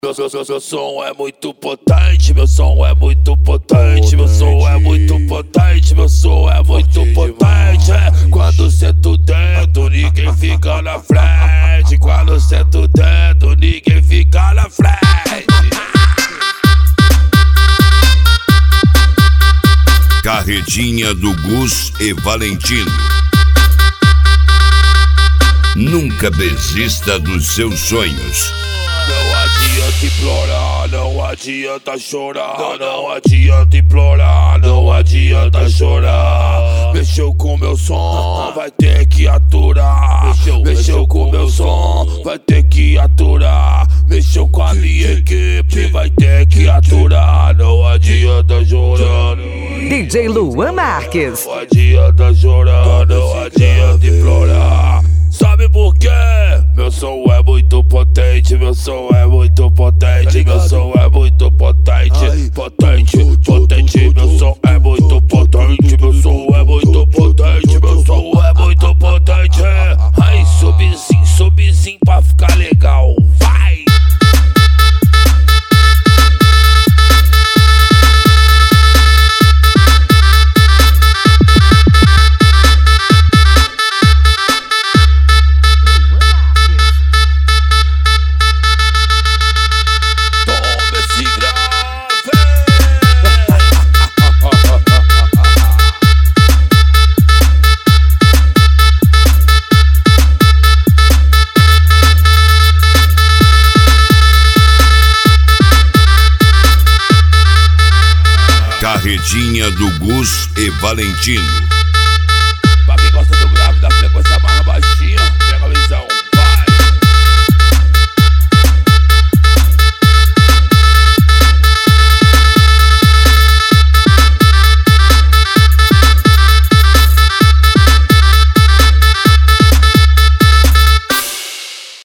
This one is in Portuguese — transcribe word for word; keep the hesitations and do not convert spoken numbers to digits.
Meu, meu, meu, meu som é muito potente, meu som é muito potente, meu som é muito potente, meu som é muito potente. Quando sento o dedo, ninguém fica na frente. Quando sento o dedo, ninguém fica na frente. Carretinha do Gus e Valentino. Nunca desista dos seus sonhos. Não adianta implorar, não adianta chorar. Não, não adianta implorar, não adianta chorar. Mexeu com meu som, vai ter que aturar. Mexeu, mexeu com meu som, vai ter que aturar. Mexeu com a minha equipe, vai ter que aturar. Não adianta chorar. D J Luan Marques. Não adianta chorar, não adianta implorar. Sabe por quê? Meu som é muito potente, meu som é muito potente, meu som é muito potente, potente, potente, meu som é muito potente, meu som é muito potente, meu som é muito potente. Aí sobe sim, sobe sim pra ficar legal, vai! Carretinha do Gus e Valentino.